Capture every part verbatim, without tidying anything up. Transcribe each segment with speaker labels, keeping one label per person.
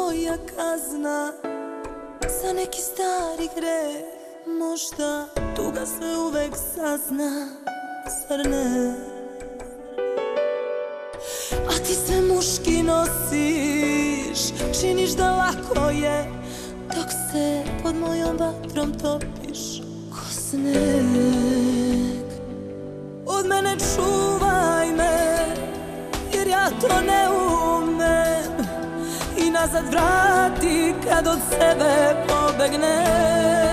Speaker 1: moja kazna za neki stari greh. Možda tuga se uvek sazna, zar ne? A ti sve muški nosiš, činiš da lako je, dok se pod mojom vatrom topiš ko sneg. Od mene čuvaj me, jer ja to ne umem, i nazad vrati kad od sebe pobegnem.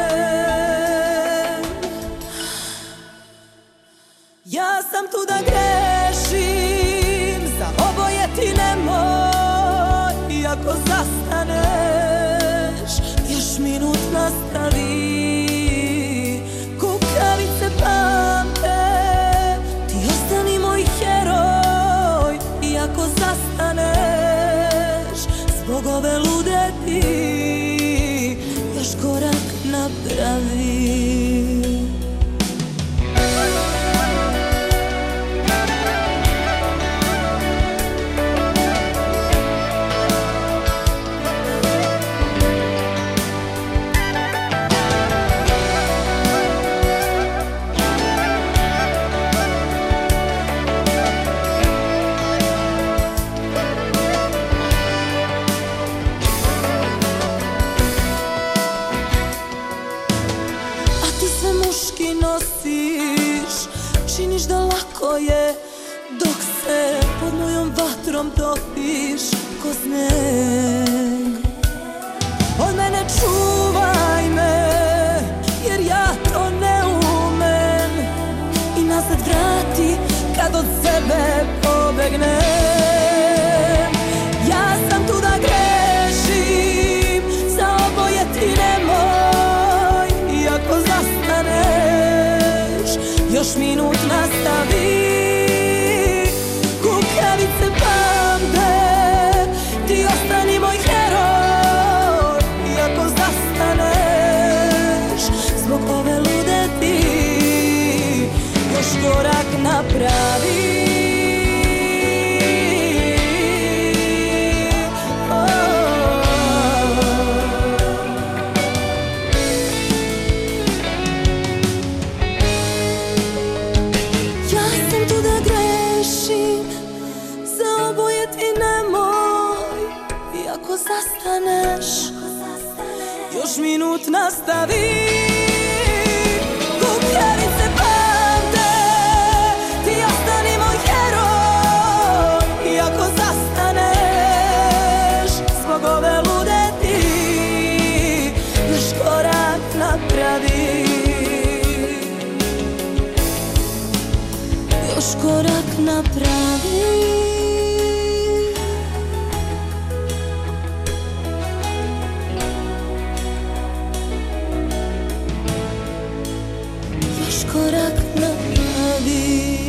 Speaker 1: Ja sam tu da grešim, za oboje ti nemoj. I ako zastaneš, još minut nastavi. Kukavice pamte, ti ostani moj heroj. I ako zastaneš, zbog ove lude ti još korak napravi. Muški nosiš, činiš da lako je, dok se pod mojom vatrom topiš ko sneg. Od mene čuvaj me, jer ja to ne umem, i nazad vrati kad od sebe pobegnem. Ja sam tu da grešim, za oboje ti nemoj. I ako zastaneš, još minut nastavi. Kukavice pamte, ti ostani moj heroj. I ako zastaneš, zbog ove lude ti još korak napravi. Ako zastaneš, još minut nastavi. Kukavice pamte, ti ostani moj heroj. I ako zastaneš, zbog ove lude ti još korak napravi. Još korak napravi. Korak napravi.